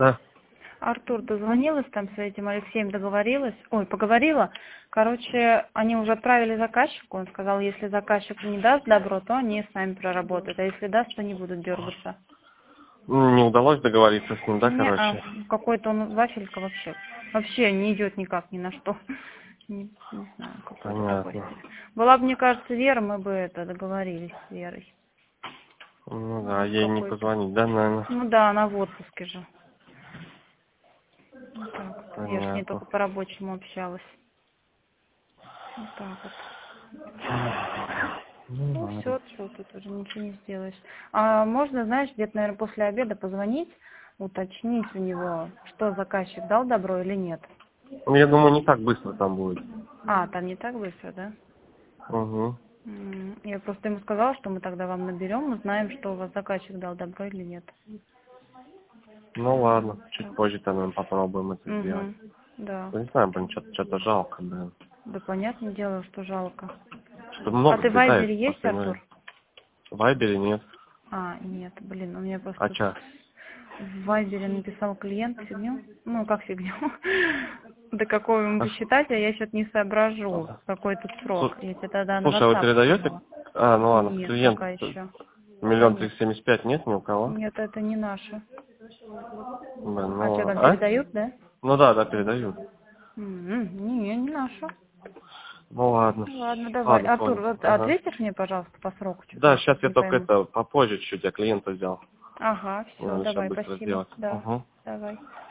Да. Артур, дозвонилась там с этим Алексеем, договорилась, поговорила. Короче, они уже отправили заказчику, он сказал, если заказчик не даст добро, то они сами проработают, а если даст, то не будут дергаться. Не удалось договориться с ним, да, Не, короче? какой-то он вафелька вообще не идет никак ни на что. Не знаю, какой-то такой Понятно. стиль. Была бы, мне кажется, Вера, мы бы договорились с Верой. Ну да, ей не Какой-то. позвонить, да, наверное? Ну да, она в отпуске же. Вот так вот. Я ж не Понятно. только по рабочему общалась. Вот так вот. Ну Ну ладно. все, что тут уже ничего не сделаешь. А можно, знаешь, где-то, наверное, после обеда позвонить, уточнить у него, что заказчик дал добро или нет. Ну, я думаю, не так быстро там будет. А, там не так быстро, да? Угу. Я просто ему сказала, что мы тогда вам наберем, узнаем, что у вас заказчик дал добро или нет. Ну ладно, чуть Так. позже там мы попробуем это сделать. Угу. Да. Ну, не знаю, блин, что-то жалко, блин. Да, понятное дело, что жалко. Что-то А много ты в слетает Вайбере в есть, последнее Артур? время. В Вайбере нет. А, нет, блин, у меня А просто чё? в Вайбере написал клиент фигню. Ну, как фигню? До какого ему А посчитать, а я что-то не соображу. Какой тут срок. Я тебе тогда на Слушай, а вы WhatsApp передаете? скинула. А, ну ладно, Нет, клиент пока еще. Пока миллион нет. триста семьдесят пять нет ни у кого? Нет, это не наше. Блин, А что, ну, там а? передают, да? Ну да, передают. Не наша. Ну ладно. Ладно, давай. Ладно, Артур, понял. вот Ага. ответишь мне, пожалуйста, по сроку? Что-то Да, я сейчас что-то я не только пойму. это попозже чуть-я клиента взял. Ага, все, Надо сейчас давай, быстро спасибо. сделать. Да, Угу. давай.